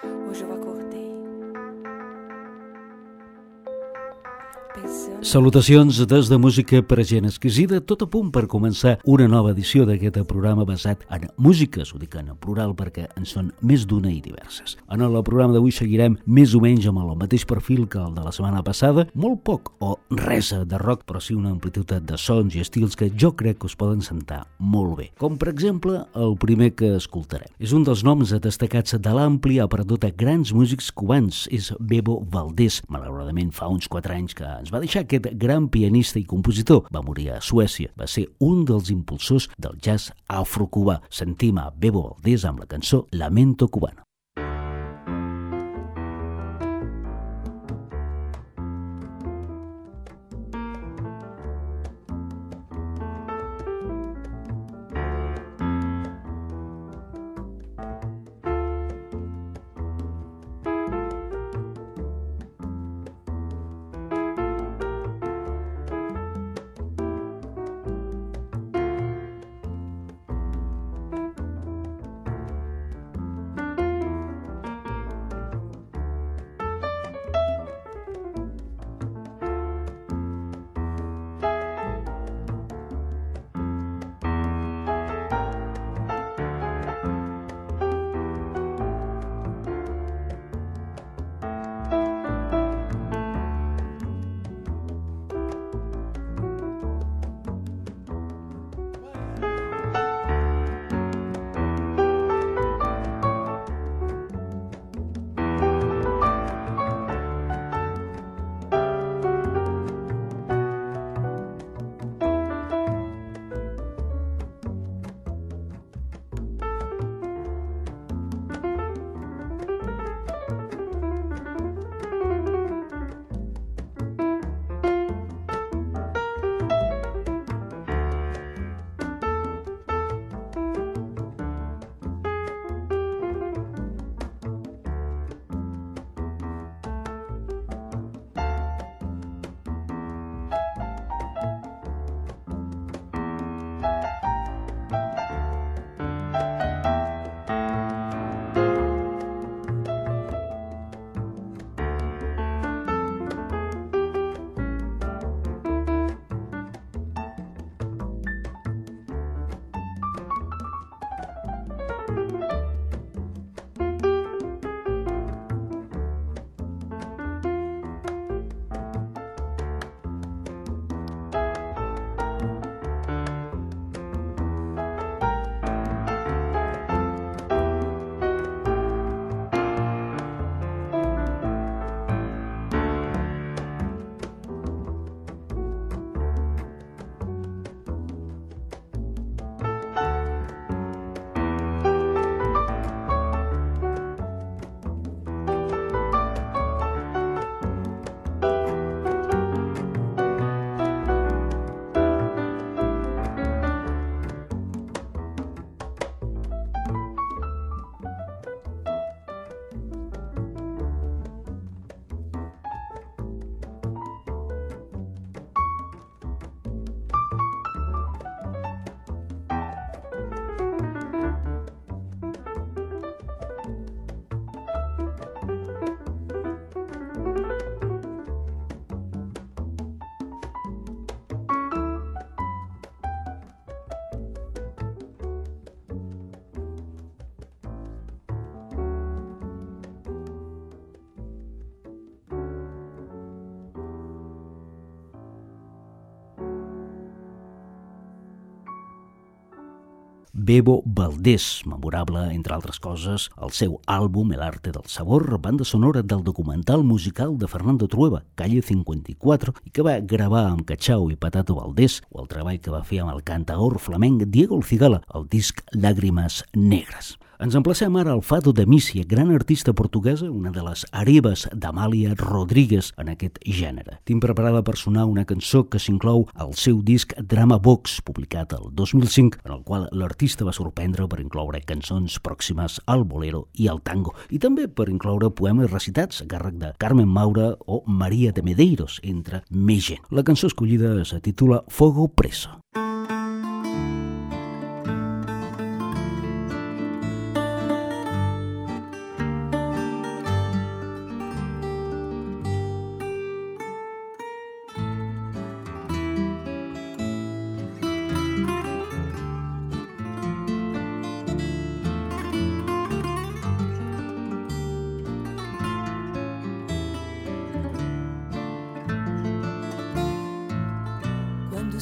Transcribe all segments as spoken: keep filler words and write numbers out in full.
Salutacions des de Música per a gent exquisida, tot a punt per començar una nova edició d'aquest programa basat en músiques, ho dic en plural perquè en són més d'una i diverses. En el programa d'avui seguirem més o menys amb el mateix perfil que el de la setmana passada, molt poc o res de rock, però sí una amplitud de sons i estils que jo crec que us poden sentar molt bé. Com per exemple el primer que escoltarem. És un dels noms destacats de l'ampli ha perdut a grans músics cubans, és Bebo Valdés. Malauradament fa uns quatre anys que ens va deixar aquest gran pianista i compositor. Va morir a Suècia. Va ser un dels impulsors del jazz afrocubà. Sentim a Bebo Valdés amb la cançó Lamento Cubano. Bebo Valdés, memorable, entre altres coses, el seu àlbum El arte del sabor, banda sonora del documental musical de Fernando Trueba, Calle cinquanta y cuatro, i que va gravar amb Cachao i Patato Valdés, o el treball que va fer amb el cantaor flamenc Diego El Cigala, el disc Lágrimas Negras. Ens emplacem ara al Fado de Mísia, gran artista portuguesa, una de les hereves d'Amàlia Rodríguez en aquest gènere. Tinc preparada per sonar una cançó que s'inclou al seu disc Drama Box, publicat el dos mil cinc, en el qual l'artista va sorprendre per incloure cançons pròximes al bolero i al tango, i també per incloure poemes recitats a càrrec de Carmen Maura o Maria de Medeiros, entre més gent. La cançó escollida se titula Fogo Preso.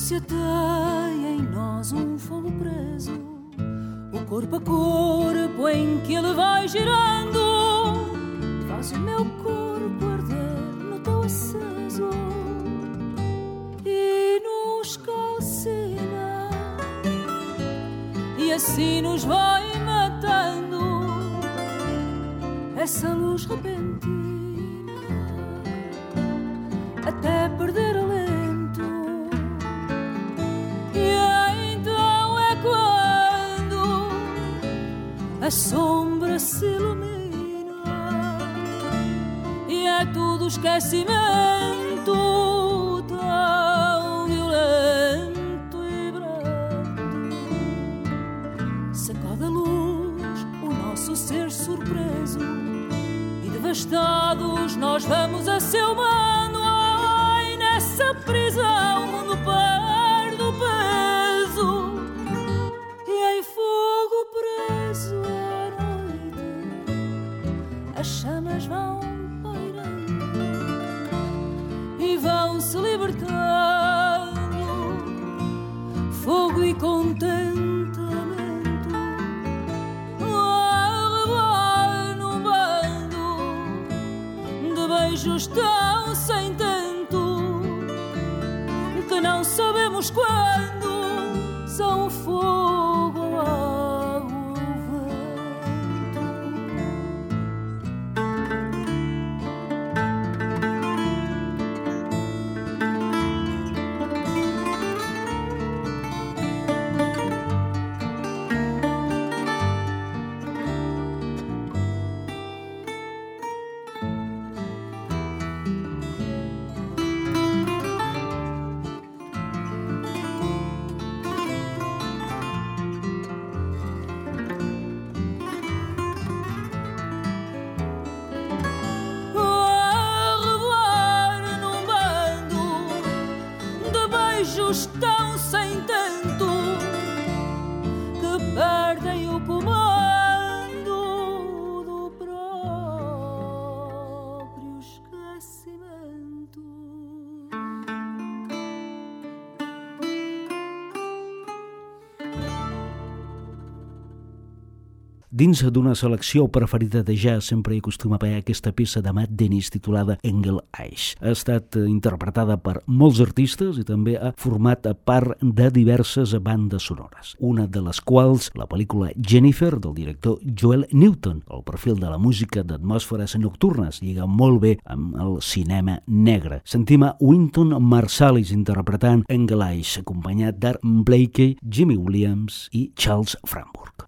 se ateia em nós um fogo preso, o corpo a corpo em que ele vai girando, faz o meu corpo arder no teu aceso e nos calcina, e assim nos vai matando essa luz repentina, até perder alento. E então é quando a sombra se ilumina e é tudo esquecimento, tão violento e brando. Sacode a luz o nosso ser surpreso e devastados nós vamos a seu mano. Ai, nessa prisão mundo perde o peso e em fogo preso à noite as chamas vão pairando e vão se libertando, fogo e contentamento a revoar num bando de beijos tão sem tento que não sabemos quando são fogo ou água ou tão sem tento que perdem o comando do próprio esquecimento. Dins d'una selecció preferida de jazz sempre hi acostuma a haver aquesta peça de Matt Dennis titulada Engel Eich. Ha estat interpretada per molts artistes i també ha format part de diverses bandes sonores, una de les quals la pel·lícula Jennifer del director Joel Newton. El perfil de la música d'atmosferes nocturnes lliga molt bé amb el cinema negre. Sentim a Wynton Marsalis interpretant Engel Eich, acompanyat d'Art Blakey, Jimmy Williams i Charles Framburg.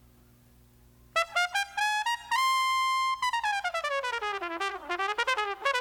Thank you.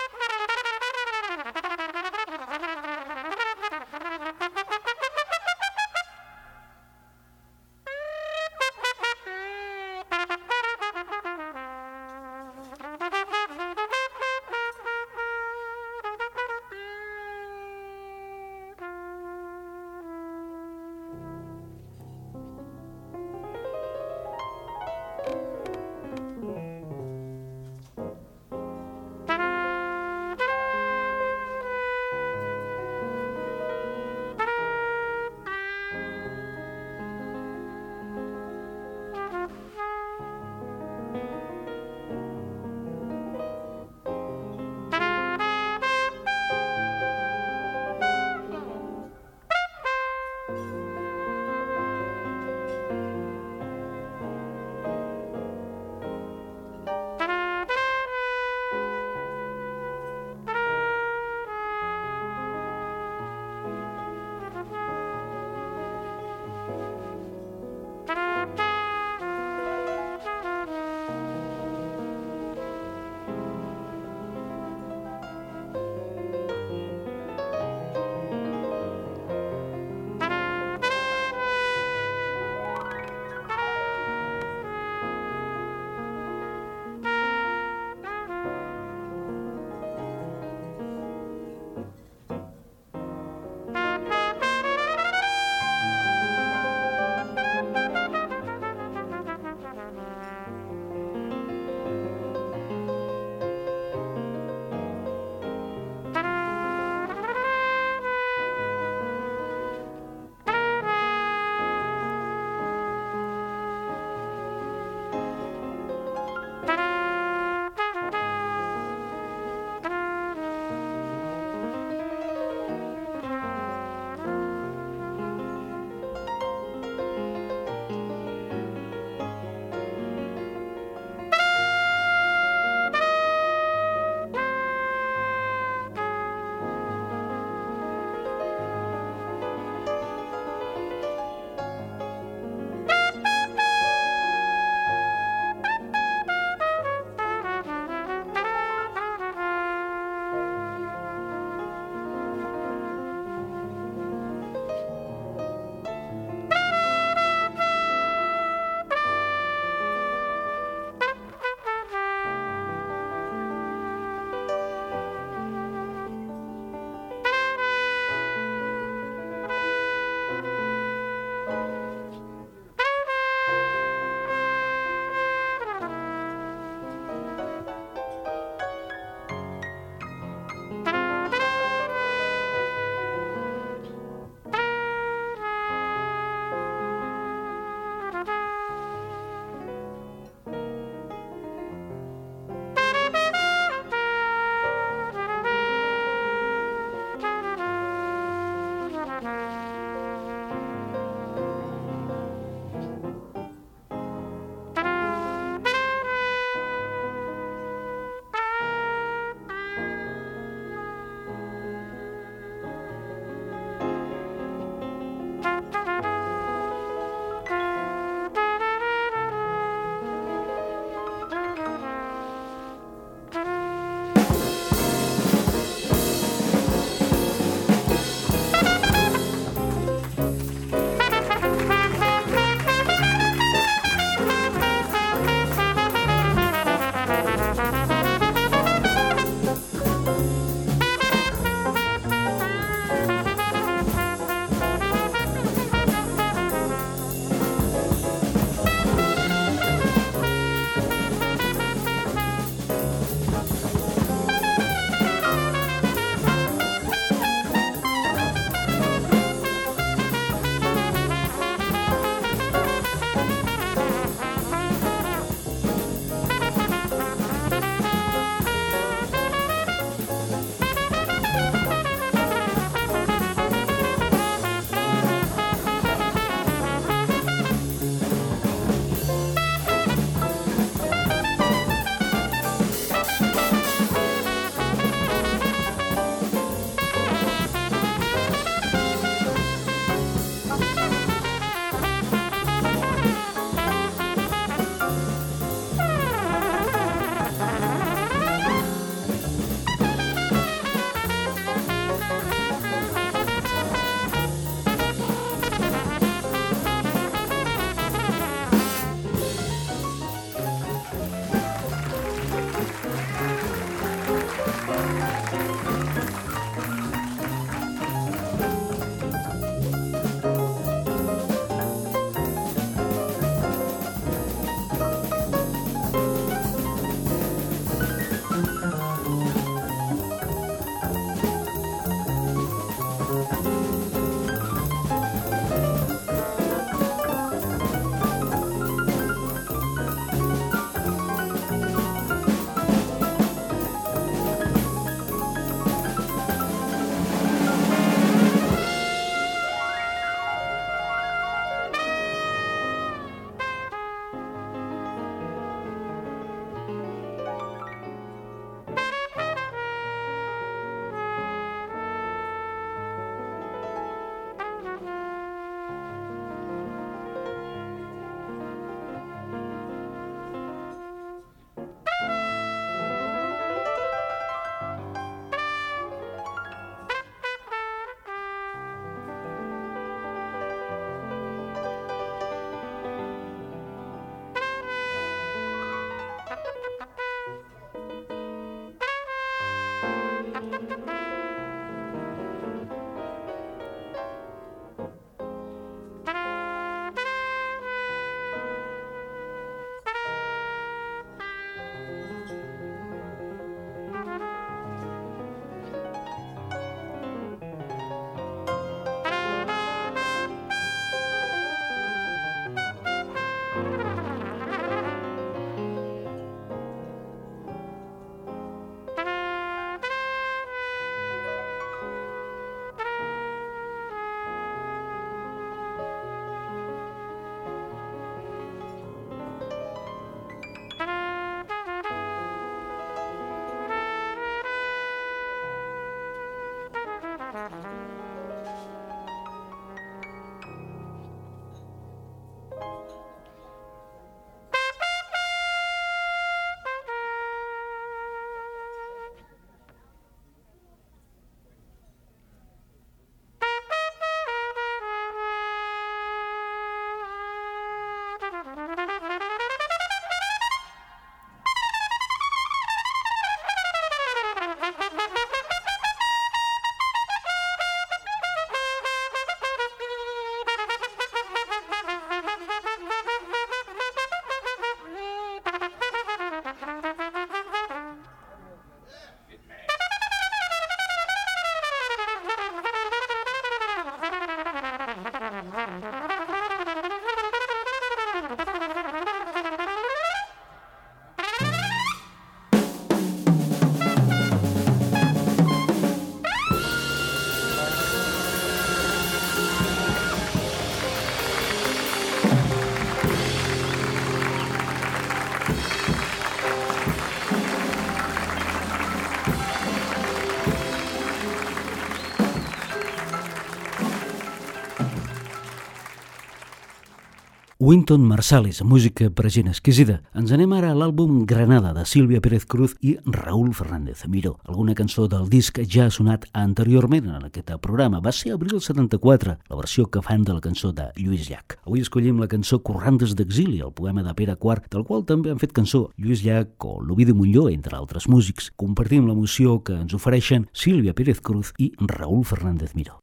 Wynton Marsalis, música per a gent exquisida. Ens anem ara a l'àlbum Granada, de Sílvia Pérez Cruz i Raúl Fernández Miró. Alguna cançó del disc ja ha sonat anteriorment en aquest programa. Va ser abril setanta-quatre, la versió que fan de la cançó de Lluís Llach. Avui escollim la cançó Corrandes d'exili, el poema de Pere quart, del qual també han fet cançó Lluís Llach o l'Ovidi Montllor, entre altres músics. Compartim l'emoció que ens ofereixen Sílvia Pérez Cruz i Raúl Fernández Miró.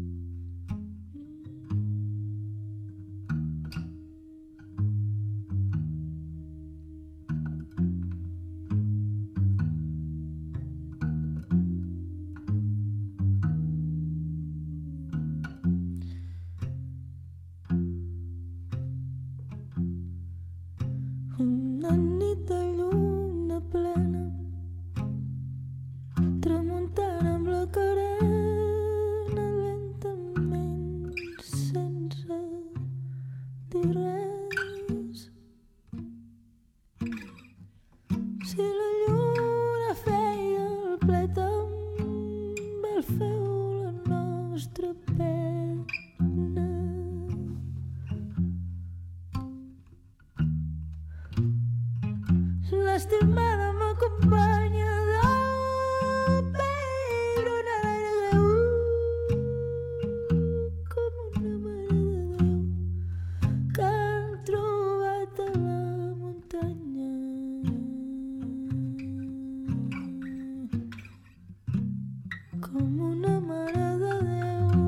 Una nit de lluna plena, tramuntant amb la carena lentament, sense dir res. Si la lluna feia el plet amb el feu la nostra pena, l'estimada m'acompanya del Pedro en l'aire Déu, com una mare de Déu que han trobat a la muntanya. Com una mare de Déu,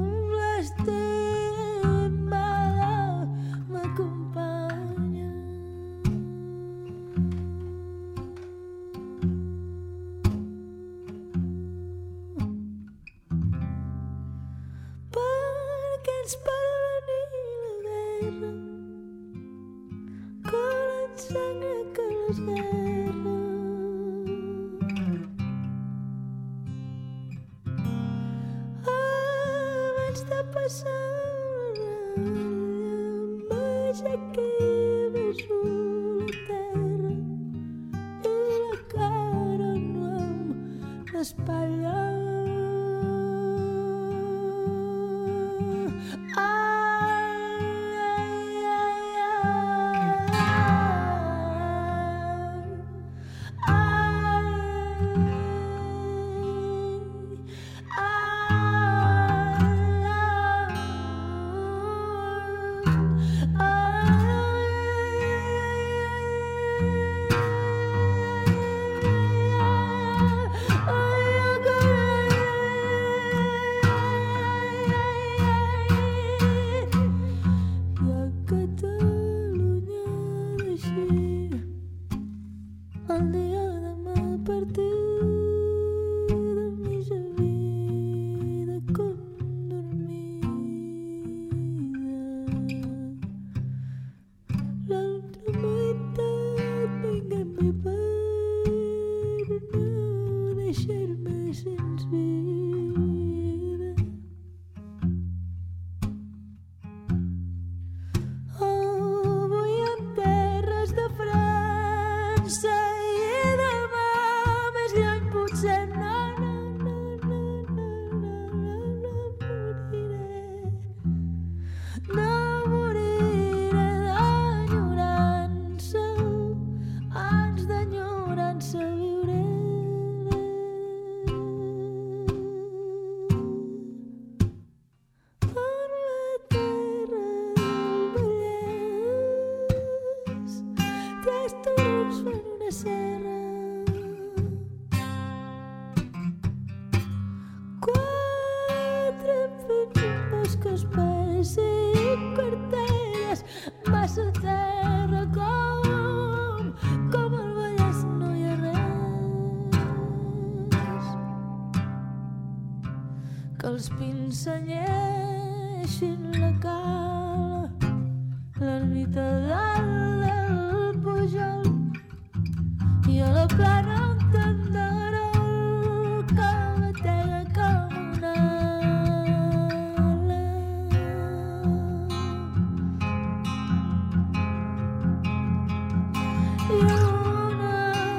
l'estimada m'acompanya. Ens parla ni la guerra, cola en sangre que les guerres. Abans de passar m'aixequé i beso la terra i la cara no amb l'espatlla. Que els pins senyeixin la cala, l'ermita dalt del Pujol i a la plana un tenderol que batega com una ala. I una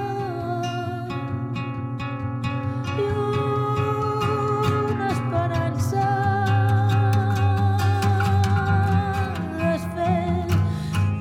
i una esperança desfer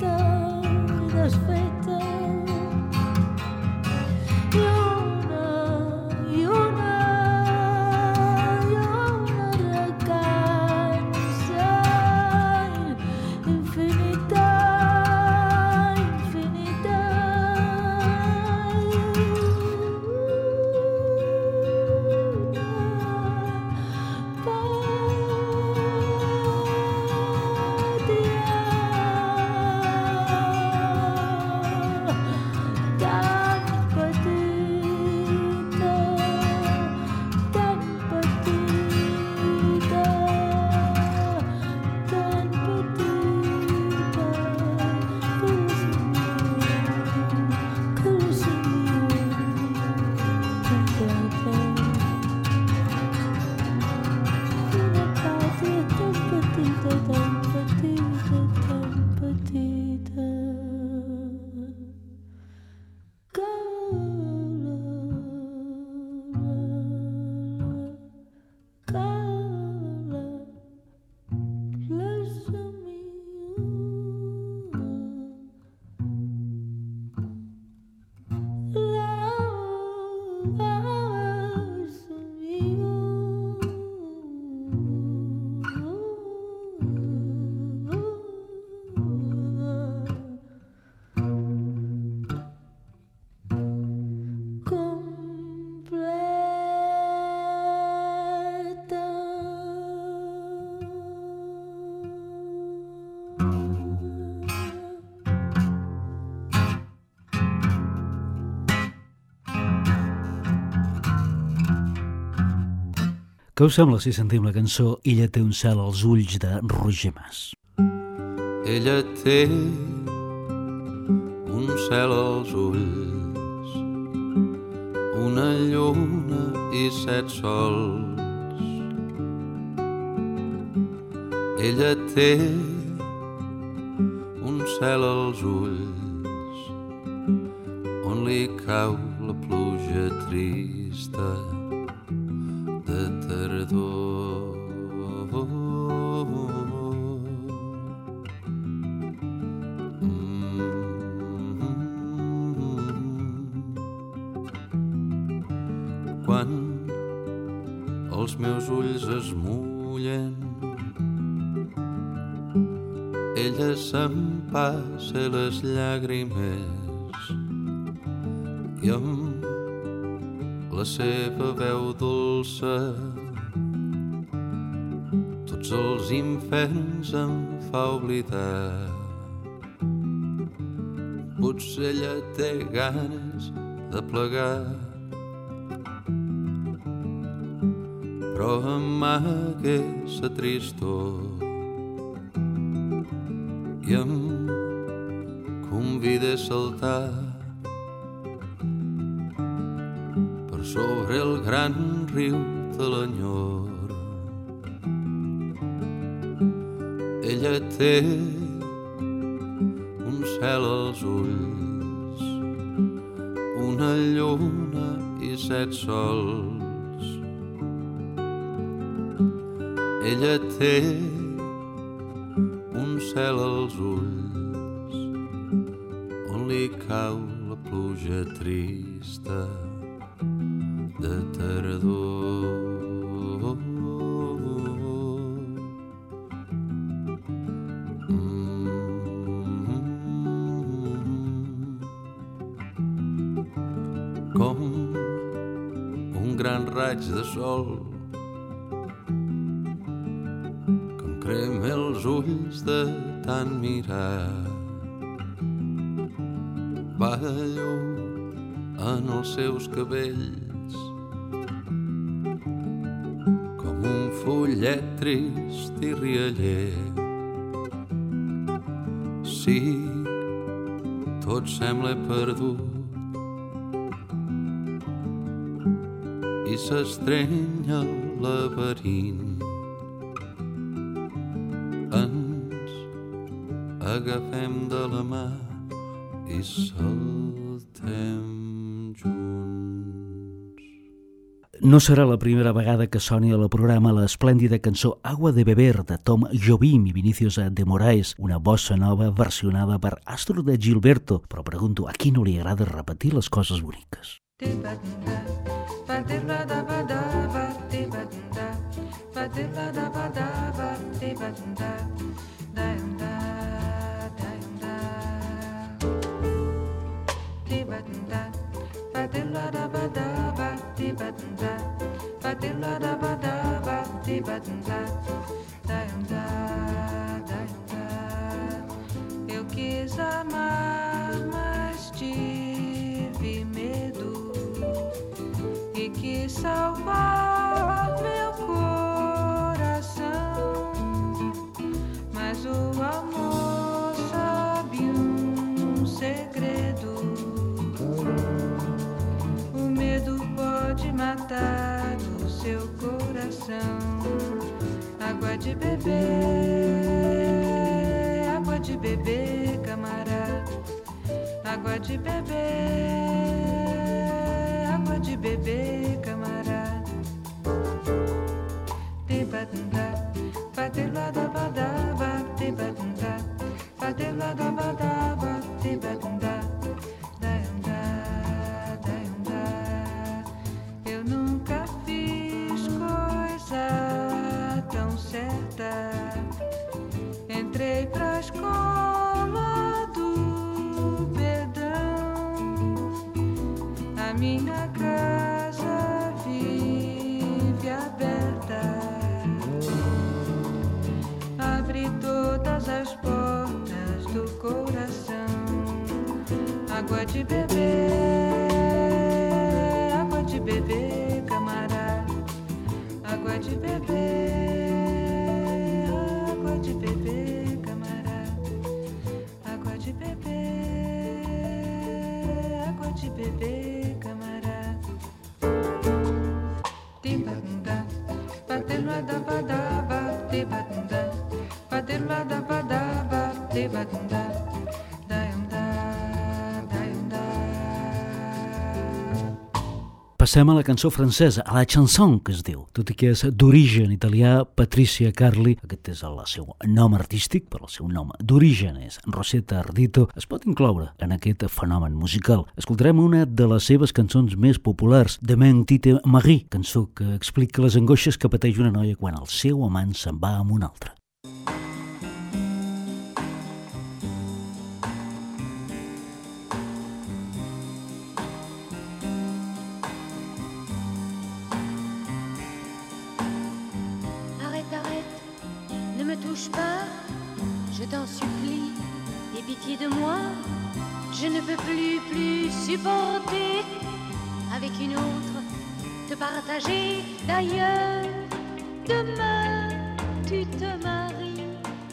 Què us sembla si sentim la cançó Ella té un cel als ulls de Roger Mas? Ella té un cel als ulls, una lluna i set sols. Ella té un cel als ulls on li cau la pluja trista de tardor. Quan els meus ulls es mullen, ella s'empassa les llàgrimes i amb la seva veu dolça tots els inferns em fa oblidar. Potser ella té ganes de plegar, però amaga sa tristor i em convida a saltar per sobre el gran riu de l'enyor. Ella té un cel als ulls, una lluna i set sols. Ella té un cel als ulls on li cau la pluja trista de tardor. Com un gran raig de sol crema els ulls de tant mirar, va de llum en els seus cabells com un fullet trist i rialler. Sí, tot sembla perdut i s'estreny el laberint. Agafem de la mà i saltem junts. No serà la primera vegada que soni a la programa l'esplèndida cançó Agua de Beber de Tom Jobim i Vinícius de Moraes, una bossa nova versionada per Astro de Gilberto, però pregunto, a qui no li agrada repetir les coses boniques? Eu quis amar, mas tive medo e quis salvar meu coração, mas o amor sabe um segredo. O medo pode matar o seu coração. Água de beber, água de beber, camarada. Água de beber, água de beber, camarada. Te-ba-dum-da, ba-de-la-da-ba-da-ba, te-ba-dum-da, ba-de-la-da-ba-da-ba, te-ba-dum-da. Eu nunca fiz coisa tão certa. Entrei pra escola do perdão. A minha casa vive aberta. Abre todas as portas do coração. Água de beber, água de beber, camarada. Água de bebê, água de bebê, camarada. Água de bebê, água de bebê, camarada. Tibadunda, badelua da badaba, tibadunda, badelua da badaba, tibadunda. Passem a la cançó francesa, a la chanson, que es diu. Tot i que és d'origen italià, Patricia Carli, aquest és el seu nom artístic, però el seu nom d'origen és Rosetta Ardito, es pot incloure en aquest fenomen musical. Escoltarem una de les seves cançons més populars, Demain Tite Marie, cançó que explica les angoixes que pateix una noia quan el seu amant se'n va amb un altre. Je t'en supplie, aie pitié de moi. Je ne peux plus, plus supporter avec une autre te partager. D'ailleurs, demain tu te maries.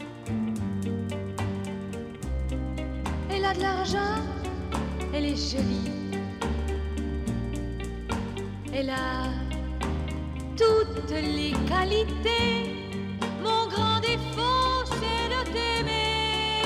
Elle a de l'argent, elle est jolie. Elle a toutes les qualités. Mon grand défaut, c'est de t'aimer.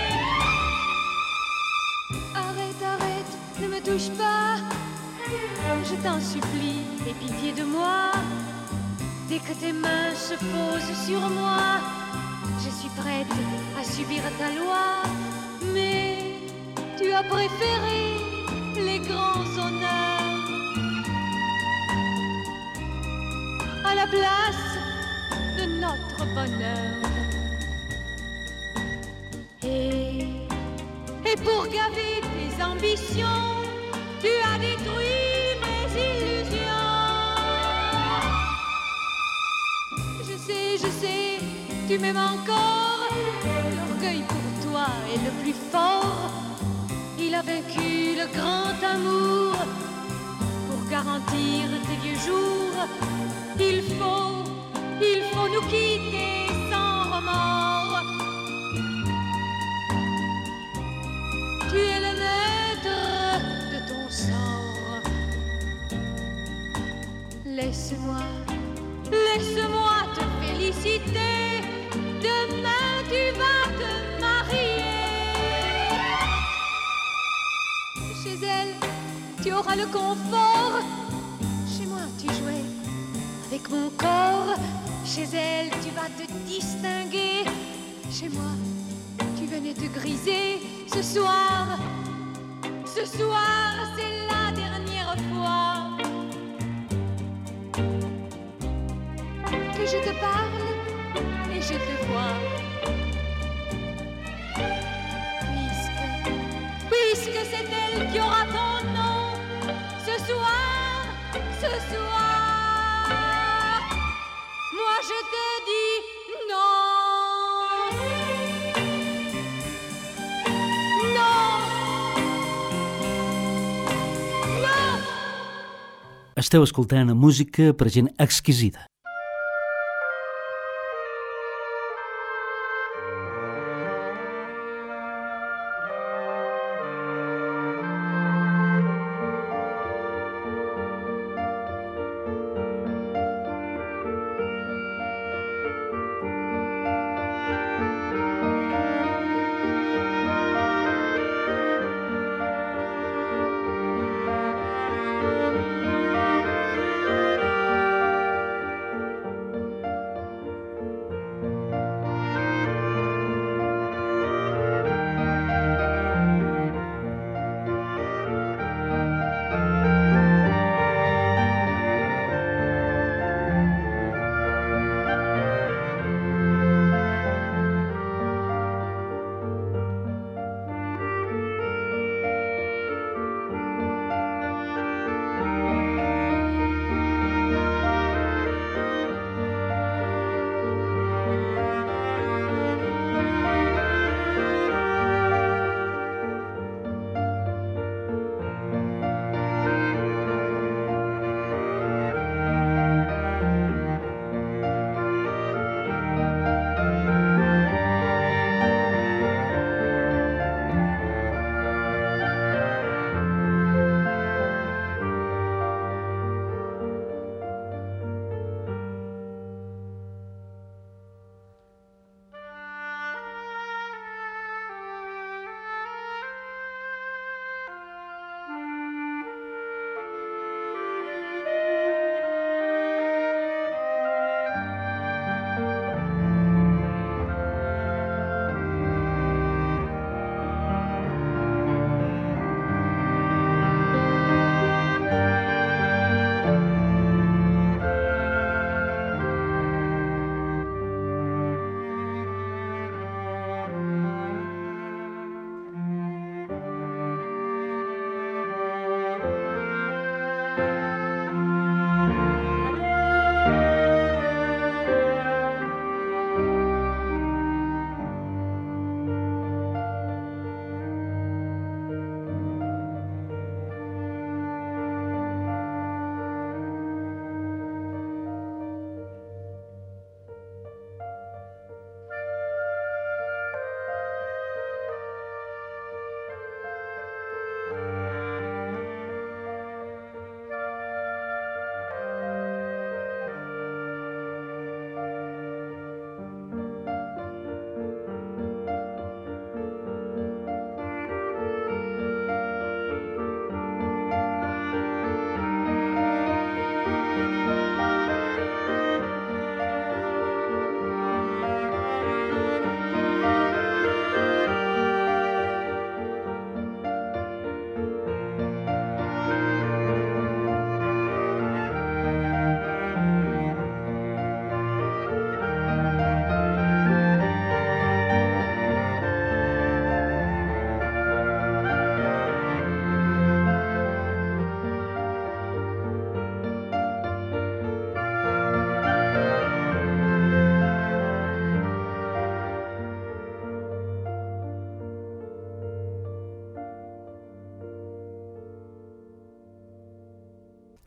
Arrête, arrête, ne me touche pas. Je t'en supplie, aie pitié de moi. Dès que tes mains se posent sur moi, je suis prête à subir ta loi. Mais tu as préféré les grands honneurs à la place de notre bonheur. Et, et pour gaver tes ambitions, tu as détruit mes illusions. Je sais, je sais, tu m'aimes encore. L'orgueil pour toi est le plus fort. Il a vaincu le grand amour. Pour garantir tes vieux jours, il faut Il faut nous quitter sans remords. Tu es le maître de ton sort. Laisse-moi, laisse-moi te féliciter. Demain tu vas te marier. Chez elle, tu auras le confort. Chez moi, tu jouais avec mon corps. Chez elle, tu vas te distinguer. Chez moi, tu venais te griser. Ce soir, ce soir, c'est la dernière fois que je te parle et je te vois. Puisque, puisque c'est elle qui aura ton nom. Ce soir, ce soir, moi je te dis non. Non. Non. Esteu escoltant música per gent exquisida.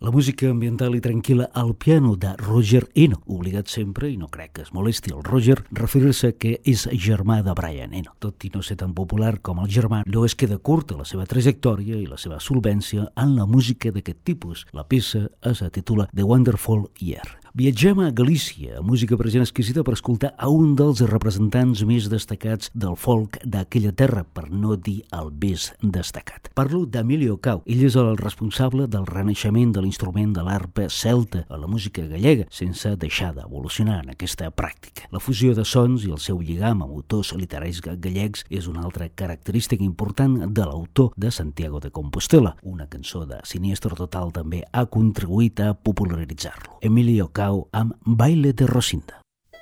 La música ambiental i tranquil·la al piano de Roger Eno, obligat sempre, i no crec que es molesti el Roger, referir-se que és germà de Brian Eno. Tot i no ser tan popular com el germà, no es queda curta la seva trajectòria i la seva solvència en la música d'aquest tipus. La peça es titula The Wonderful Year. Viatgem a Galícia, música present exquisita per escoltar a un dels representants més destacats del folk d'aquella terra, per no dir el més destacat. Parlo d'Emilio Cau. Ell és el responsable del renaixement de l'instrument de l'arpa celta a la música gallega, sense deixar d'evolucionar en aquesta pràctica. La fusió de sons i el seu lligam amb autors literaris gallecs és una altra característica important de l'autor de Santiago de Compostela. Una cançó de Siniestro Total també ha contribuït a popularitzar-lo. Emilio Cau amb Baile de Rosinda.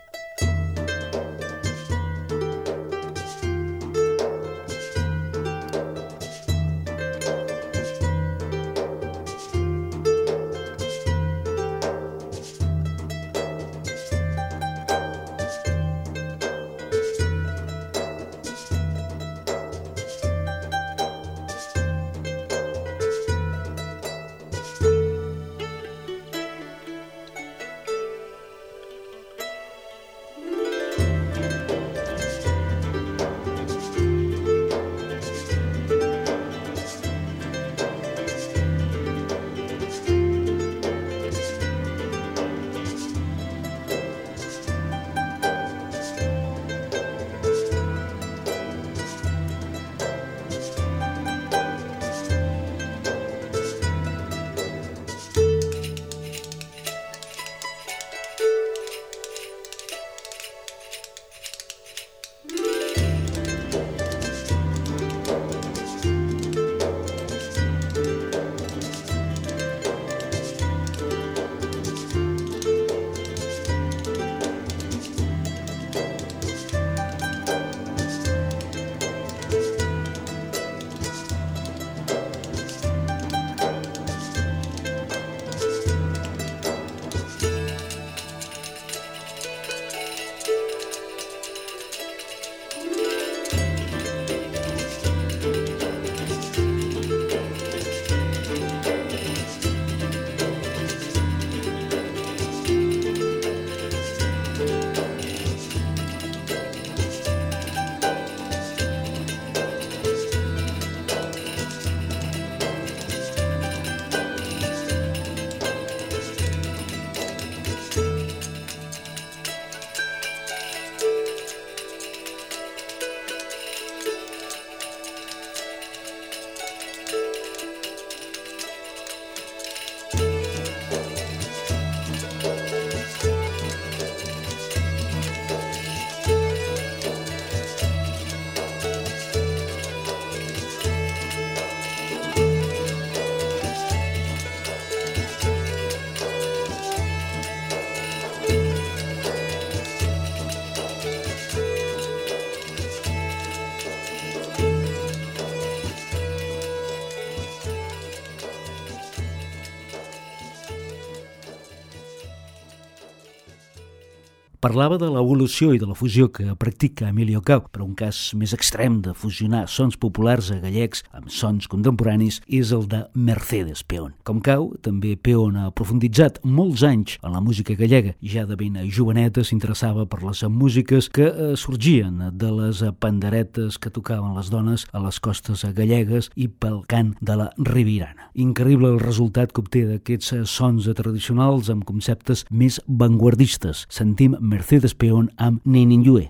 Parlava de l'evolució i de la fusió que practica Emilio Cau, però un cas més extrem de fusionar sons populars a gallecs amb sons contemporanis és el de Mercedes Peón. Com Cau, també Peón ha profunditzat molts anys en la música gallega. Ja de ben joveneta s'interessava per les músiques que eh, sorgien de les panderetes que tocaven les dones a les costes gallegues i pel cant de la Ribeirana. Increïble el resultat que obté d'aquests sons tradicionals amb conceptes més vanguardistes. Sentim Mercedes Peón amb Nininjue.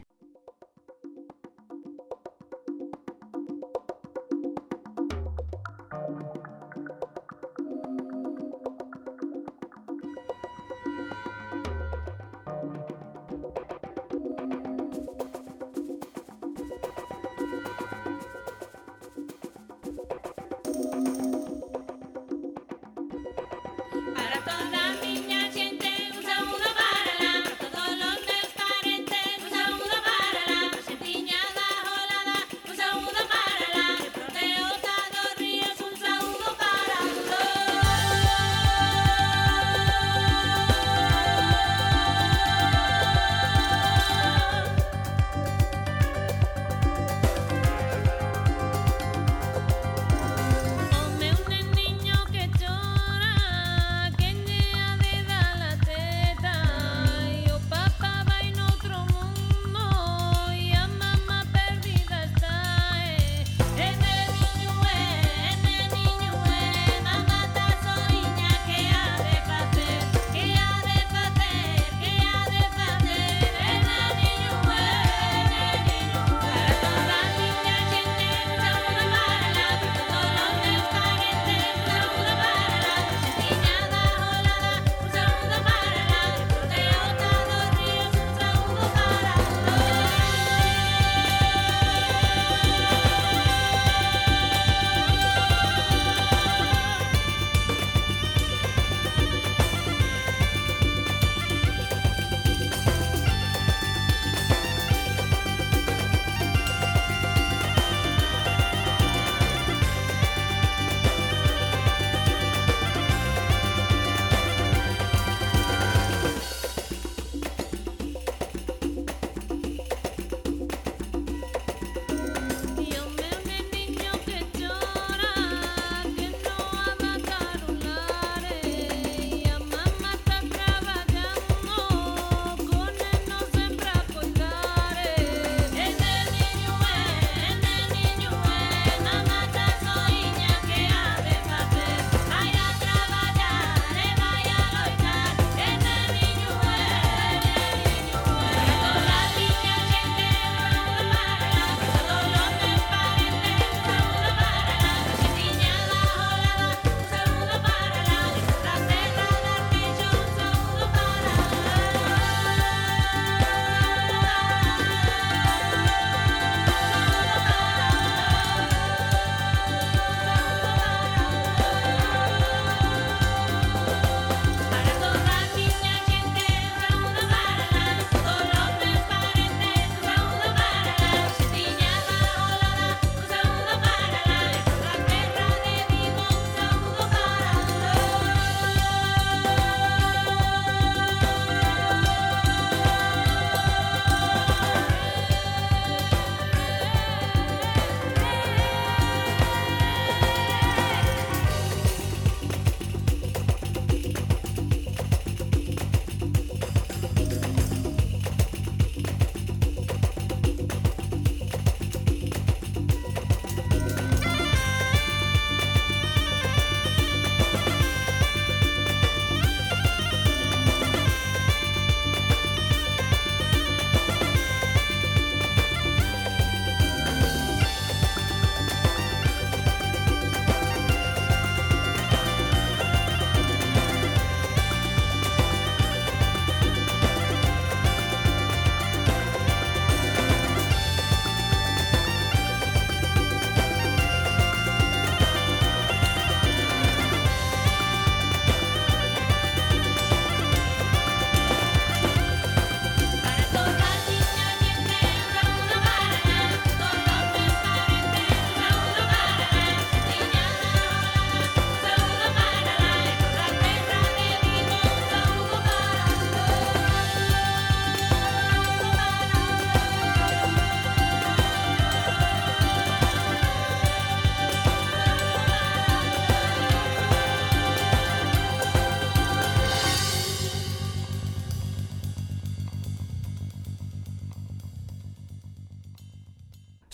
Usa una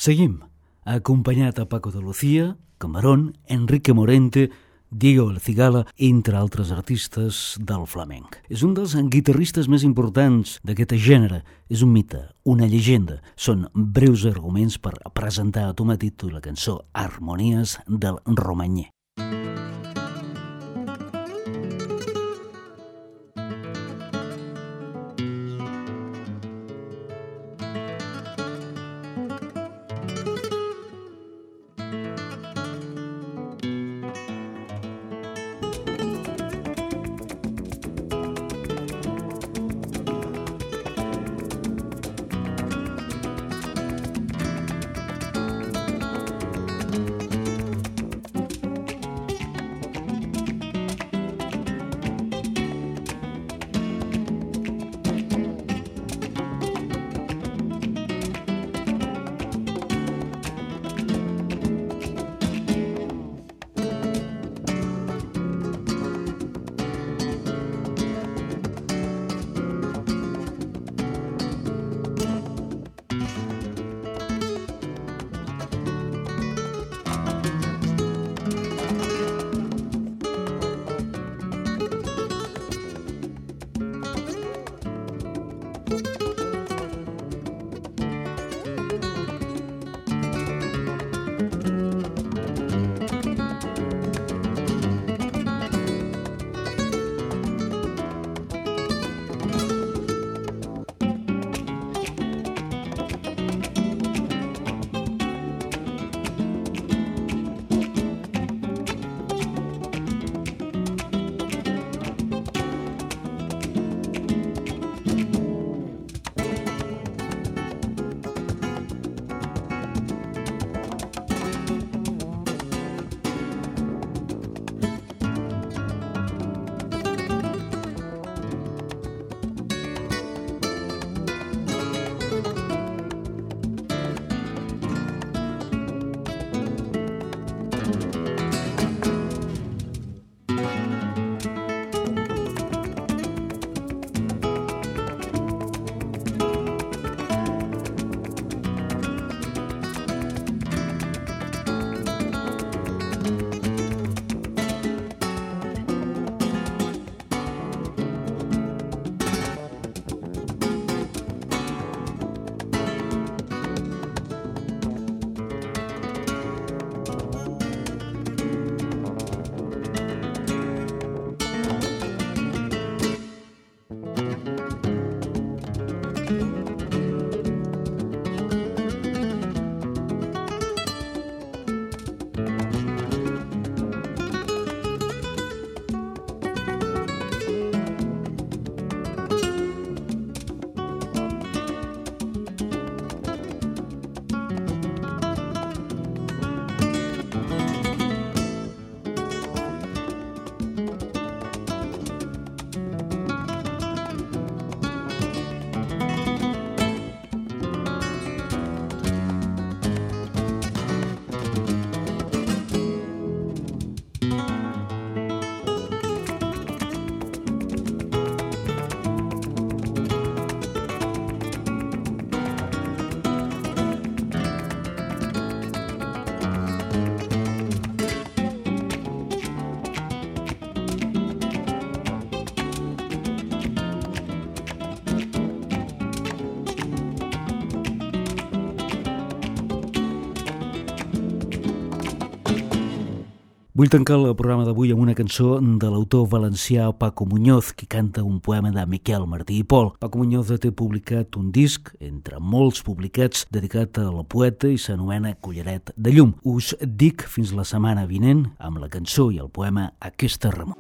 Seguim. Ha acompanyat a Paco de Lucía, Camarón, Enrique Morente, Diego El Cigala, entre altres artistes del flamenc. És un dels guitarristes més importants d'aquest gènere. És un mite, una llegenda. Són breus arguments per presentar a tom a títol la cançó Harmonies del Romanyer. Vull tancar el programa d'avui amb una cançó de l'autor valencià Paco Muñoz, que canta un poema de Miquel Martí i Pol. Paco Muñoz té publicat un disc, entre molts publicats, dedicat al poeta i s'anomena Collaret de llum. Us dic fins la setmana vinent amb la cançó i el poema Aquesta remor.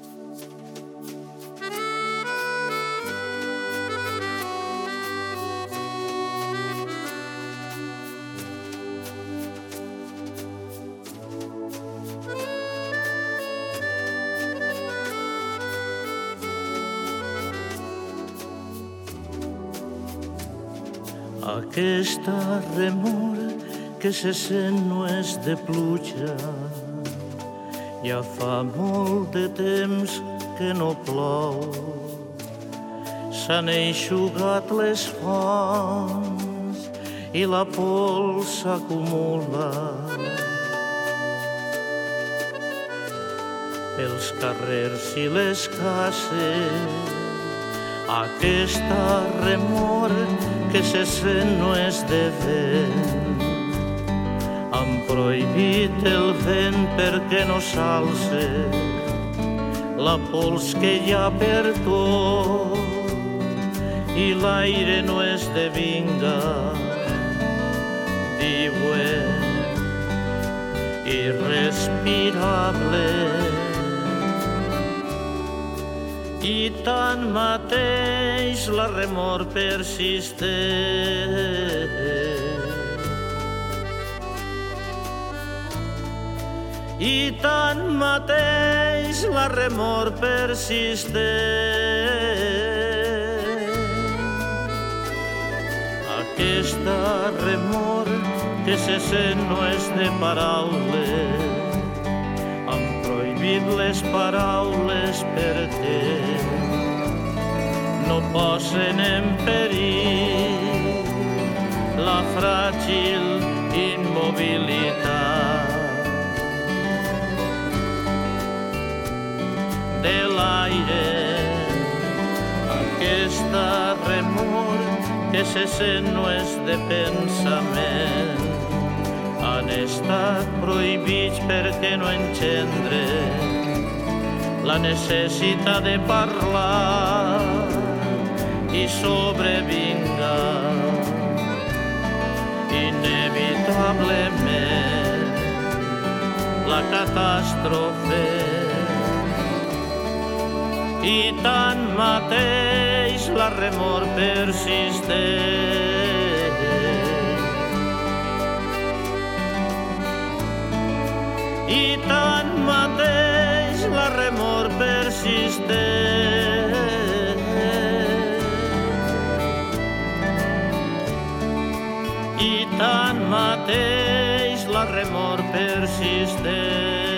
Aquesta remor que se sent no és de pluja, ja fa molt de temps que no plou, s'han eixugat les fonts i la pols s'acumula. Els carrers i les cases, aquesta remor que se sent no és de vent. Han prohibit el vent perquè no s'alce la pols que hi ha per tot i l'aire no és de vinga, diuen, irrespirable. I tanmateix la remor persisteix. I tanmateix la remor persisteix. Aquesta remor que se sent no és de paraules, han prohibit les paraules perquè no posen en perill la fràgil immobilitat de l'aire. Aquesta remor que se sent no és de pensament, han estat prohibits perquè no engendre la necessitat de parlar i sobrevinga inevitablement la catàstrofe. I tanmateix la remor persisteix. I tanmateix la remor persisteix. I tanmateix la remor persisteix.